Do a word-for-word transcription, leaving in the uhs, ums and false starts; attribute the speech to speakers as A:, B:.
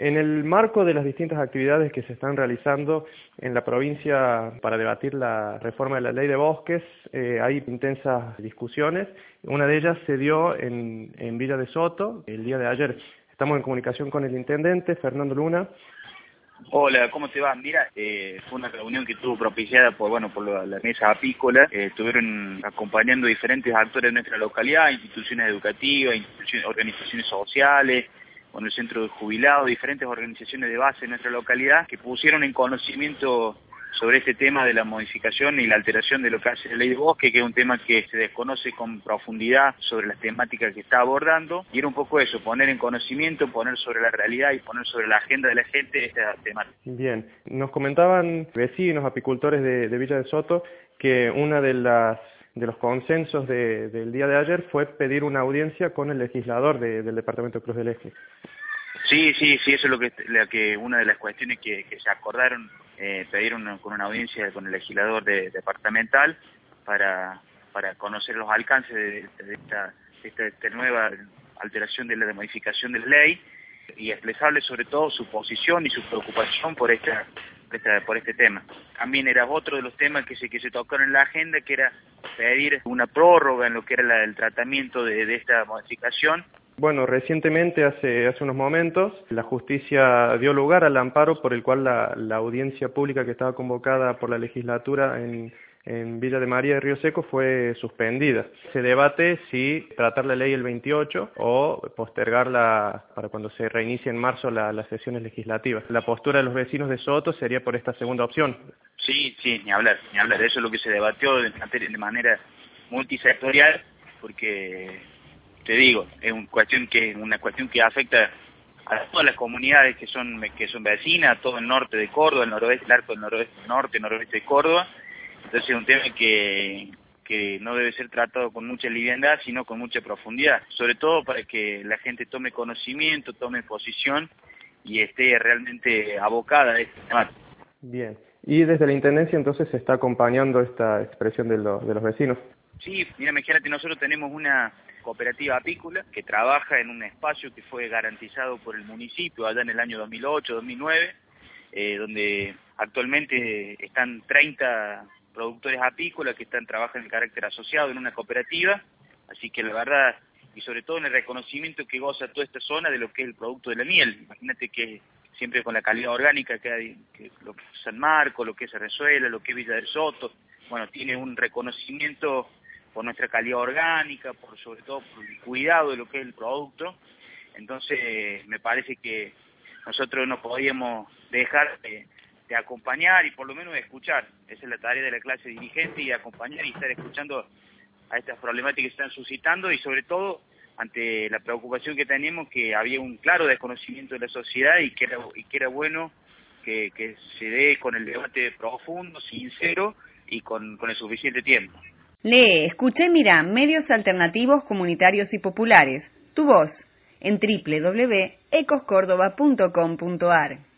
A: En el marco de las distintas actividades que se están realizando en la provincia para debatir la reforma de la ley de bosques, eh, hay intensas discusiones. Una de ellas se dio en, en Villa de Soto el día de ayer. Estamos en comunicación con el intendente, Fernando Luna.
B: Hola, ¿cómo te va? Mira, eh, fue una reunión que estuvo propiciada por bueno por la, la mesa apícola. Eh, estuvieron acompañando diferentes actores de nuestra localidad, instituciones educativas, instituciones, organizaciones sociales, con el centro de jubilados, diferentes organizaciones de base de nuestra localidad, que pusieron en conocimiento sobre este tema de la modificación y la alteración de lo que hace la ley de bosque, que es un tema que se desconoce con profundidad sobre las temáticas que está abordando, y era un poco eso, poner en conocimiento, poner sobre la realidad y poner sobre la agenda de la gente esta temática.
A: Bien, nos comentaban vecinos, apicultores de, de Villa de Soto, que una de las de los consensos de, del día de ayer fue pedir una audiencia con el legislador de, del departamento de Cruz del Eje.
B: Sí, sí, sí, eso es lo que, la que una de las cuestiones que, que se acordaron, eh, pedir una, con una audiencia con el legislador de, departamental para, para conocer los alcances de, de, esta, de, esta, de esta nueva alteración de la de modificación de la ley y expresarle sobre todo su posición y su preocupación por esta, por, esta, por este tema. También era otro de los temas que se, que se tocaron en la agenda, que era pedir una prórroga en lo que era la, el tratamiento de, de esta modificación.
A: Bueno, recientemente, hace, hace unos momentos, la justicia dio lugar al amparo por el cual la, la audiencia pública que estaba convocada por la legislatura en, en Villa de María de Río Seco fue suspendida. Se debate si tratar la ley el veintiocho o postergarla para cuando se reinicie en marzo la, las sesiones legislativas. La postura de los vecinos de Soto sería por esta segunda opción.
B: Sí, sí, ni hablar, ni hablar. Eso es lo que se debatió de, de manera multisectorial, porque te digo, es una cuestión que una cuestión que afecta a todas las comunidades que son que son vecinas, todo el norte de Córdoba, el noroeste, el arco del noroeste, norte, noroeste de Córdoba. Entonces es un tema que que no debe ser tratado con mucha liviandad, sino con mucha profundidad, sobre todo para que la gente tome conocimiento, tome posición y esté realmente abocada a este tema.
A: Bien. Y desde la Intendencia entonces se está acompañando esta expresión de, lo, de los vecinos.
B: Sí, mira, imagínate, nosotros tenemos una cooperativa apícola que trabaja en un espacio que fue garantizado por el municipio allá en el año dos mil ocho, dos mil nueve, eh, donde actualmente están treinta productores apícolas que están trabajando en carácter asociado en una cooperativa, así que la verdad, y sobre todo en el reconocimiento que goza toda esta zona de lo que es el producto de la miel. Imagínate que siempre con la calidad orgánica que hay, que lo que es San Marcos, lo que es Arrezuela, lo que es Villa del Soto, bueno, tiene un reconocimiento por nuestra calidad orgánica, por sobre todo por el cuidado de lo que es el producto. Entonces me parece que nosotros no podíamos dejar de, de acompañar y por lo menos de escuchar. Esa es la tarea de la clase dirigente, y acompañar y estar escuchando a estas problemáticas que se están suscitando, y sobre todo ante la preocupación que tenemos, que había un claro desconocimiento de la sociedad y que era, y que era bueno que, que se dé con el debate profundo, sincero y con, con el suficiente tiempo.
C: Lee, escuché, mira, medios alternativos, comunitarios y populares. Tu voz en doble u doble u doble u punto ecos córdoba punto com punto ar.